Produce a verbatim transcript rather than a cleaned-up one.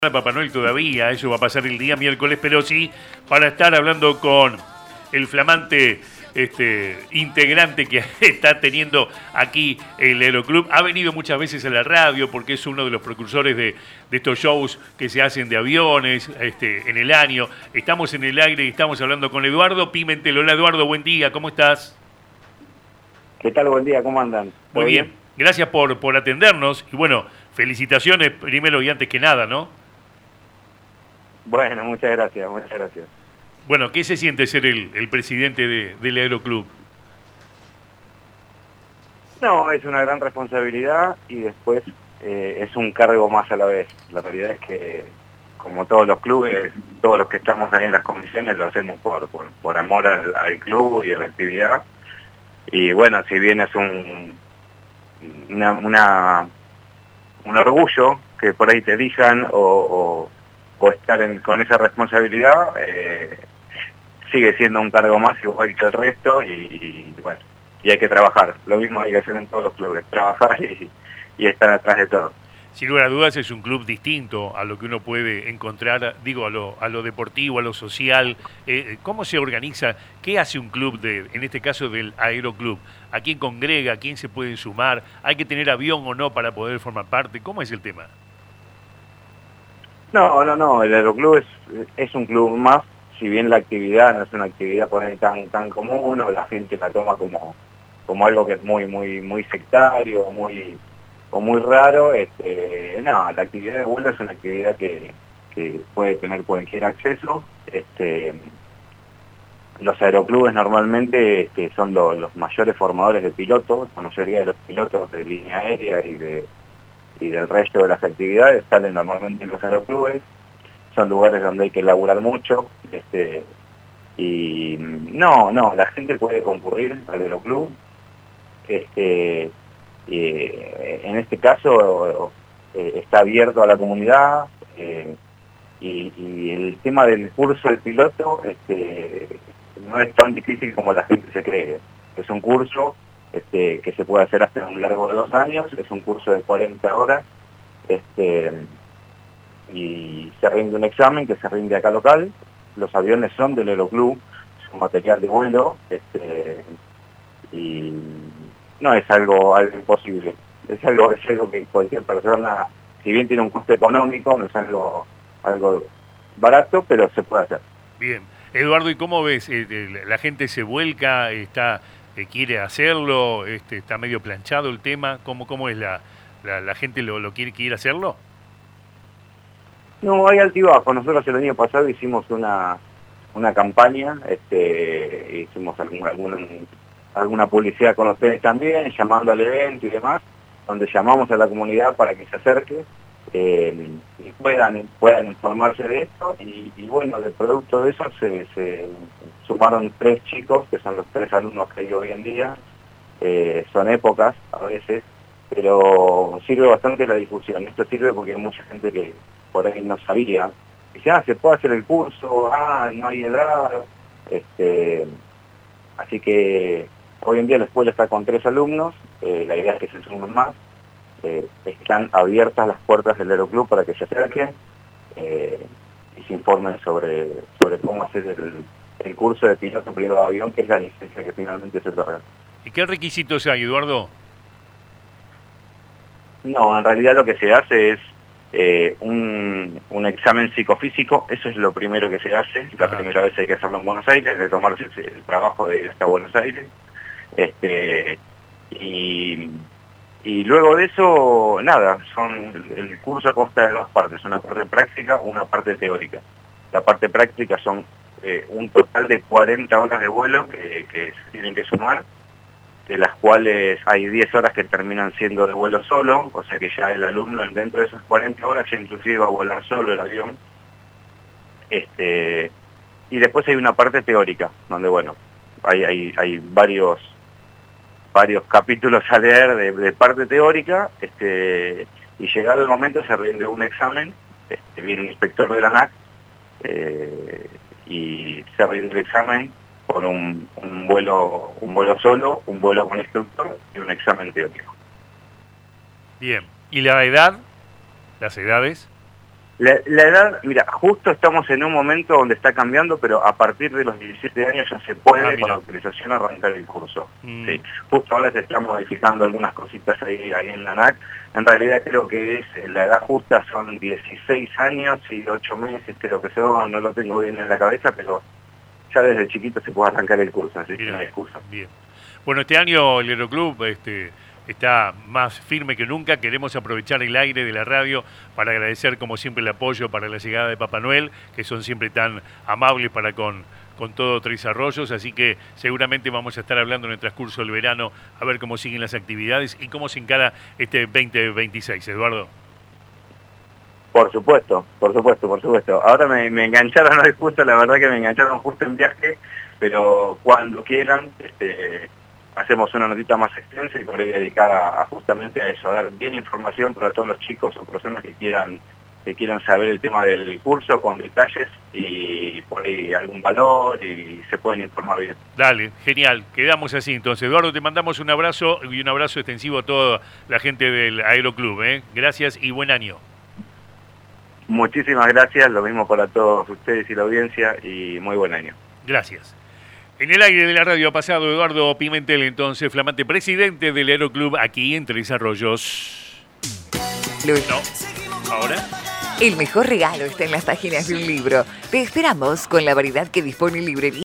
Papá Noel todavía, eso va a pasar el día miércoles, pero sí para estar hablando con el flamante este, integrante que está teniendo aquí el Aeroclub. Ha venido muchas veces a la radio porque es uno de los precursores de, de estos shows que se hacen de aviones este, en el año. Estamos en el aire y estamos hablando con Eduardo Pimentel. Hola Eduardo, buen día, ¿cómo estás? ¿Qué tal? Buen día, ¿cómo andan? Muy bien, bien, gracias por, por atendernos y bueno, felicitaciones primero y antes que nada, ¿no? Bueno, muchas gracias, muchas gracias. Bueno, ¿qué se siente ser el, el presidente de, del Aeroclub? No, es una gran responsabilidad y después eh, es un cargo más a la vez. La realidad es que, como todos los clubes, todos los que estamos ahí en las comisiones lo hacemos por, por, por amor al, al club y a la actividad. Y bueno, si bien es un, una, una, un orgullo que por ahí te digan o... o o estar en, con esa responsabilidad, eh, sigue siendo un cargo más igual que el resto y, y bueno, y hay que trabajar. Lo mismo hay que hacer en todos los clubes, trabajar y, y estar atrás de todo. Sin lugar a dudas es un club distinto a lo que uno puede encontrar, digo, a lo, a lo deportivo, a lo social. Eh, ¿Cómo se organiza? ¿Qué hace un club, de, en este caso del Aeroclub? ¿A quién congrega? ¿A quién se puede sumar? ¿Hay que tener avión o no para poder formar parte? ¿Cómo es el tema? No, no, no, el Aeroclub es, es un club más, si bien la actividad no es una actividad por ahí tan, tan común, o la gente la toma como, como algo que es muy, muy, muy sectario, muy, o muy raro, este, no, la actividad de vuelo es una actividad que, que puede tener cualquier acceso. Este, los aeroclubes normalmente este, son lo, los mayores formadores de pilotos, la mayoría de los pilotos de línea aérea y de y del resto de las actividades salen normalmente en los aeroclubes, son lugares donde hay que laburar mucho, este, y no, no, la gente puede concurrir al aeroclub, este, y en este caso eh, está abierto a la comunidad, eh, y, y el tema del curso del piloto este, no es tan difícil como la gente se cree, es un curso Este, que se puede hacer hasta un largo de dos años, es un curso de cuarenta horas, este, y se rinde un examen que se rinde acá local. Los aviones son del Aeroclub, son material de vuelo, este, y no es algo, algo imposible, es algo, es algo que cualquier persona, si bien tiene un costo económico, no es algo, algo barato, pero se puede hacer. Bien. Eduardo, ¿y cómo ves? Eh, ¿La gente se vuelca, está eh, quiere hacerlo, este, está medio planchado el tema? ¿Cómo, cómo es la, la, la gente lo, lo quiere, quiere hacerlo? No, hay altibajo. Nosotros el año pasado hicimos una, una campaña, este, hicimos algún, algún, alguna publicidad con ustedes también, llamando al evento y demás, donde llamamos a la comunidad para que se acerque eh, y puedan, puedan informarse de esto. Y, y bueno, de producto de eso se, se sumaron tres chicos, que son los tres alumnos que hay hoy en día. Eh, son épocas a veces, pero sirve bastante la difusión. Esto sirve porque hay mucha gente que por ahí no sabía. Dice, ah, se puede hacer el curso, ah, no hay edad. Este, así que hoy en día la escuela está con tres alumnos, eh, la idea es que se sumen más. Eh, están abiertas las puertas del Aeroclub para que se acerquen eh, y se informen sobre, sobre cómo hacer el, el curso de piloto privado de avión, que es la licencia que finalmente se otorga. ¿Y qué requisitos hay, Eduardo? No, en realidad lo que se hace es eh, un, un examen psicofísico, eso es lo primero que se hace. La Ajá. primera vez hay que hacerlo en Buenos Aires, de tomarse el, el trabajo de ir hasta Buenos Aires. Este, y, y luego de eso, nada, son el curso consta de dos partes, una parte práctica, una parte teórica. La parte práctica son eh, un total de cuarenta horas de vuelo que, que se tienen que sumar, de las cuales hay diez horas que terminan siendo de vuelo solo, o sea que ya el alumno dentro de esas cuarenta horas ya inclusive va a volar solo el avión. Este, y después hay una parte teórica, donde bueno, hay, hay, hay varios, varios capítulos a leer de, de parte teórica, este, y llegado el momento se rinde un examen, este, viene un inspector de la ANAC, eh, y se rinde el examen con un, un vuelo un vuelo solo, un vuelo con instructor y un examen teórico. Bien. ¿Y la edad? ¿Las edades? La, la edad, mira, justo estamos en un momento donde está cambiando, pero a partir de los diecisiete años ya se puede Ah, con la autorización arrancar el curso. Mm. Sí. Justo ahora se están modificando algunas cositas ahí, ahí en la A N A C. En realidad creo que es la edad justa son dieciséis años y ocho meses, creo que son, no lo tengo bien en la cabeza, pero ya desde chiquito se puede arrancar el curso, así que no hay excusa. Bien. Bueno, este año el Aeroclub este, está más firme que nunca. Queremos aprovechar el aire de la radio para agradecer, como siempre, el apoyo para la llegada de Papá Noel, que son siempre tan amables para con, con todo Tres Arroyos. Así que seguramente vamos a estar hablando en el transcurso del verano a ver cómo siguen las actividades y cómo se encara este veinte veintiséis. Eduardo. Por supuesto, por supuesto, por supuesto. Ahora me, me engancharon hoy justo, la verdad que me engancharon justo en viaje, pero cuando quieran, este, hacemos una notita más extensa y por ahí dedicada a, justamente a eso, a dar bien información para todos los chicos o personas que quieran que quieran saber el tema del curso con detalles y por ahí algún valor y se pueden informar bien. Dale, genial. Quedamos así entonces. Eduardo, te mandamos un abrazo y un abrazo extensivo a toda la gente del Aeroclub, ¿eh? Gracias y buen año. Muchísimas gracias, lo mismo para todos ustedes y la audiencia y muy buen año. Gracias. En el aire de la radio ha pasado Eduardo Pimentel, entonces flamante presidente del Aeroclub aquí en Tres Arroyos. Luis. No, ahora. El mejor regalo está en las páginas de un libro. Te esperamos con la variedad que dispone Librería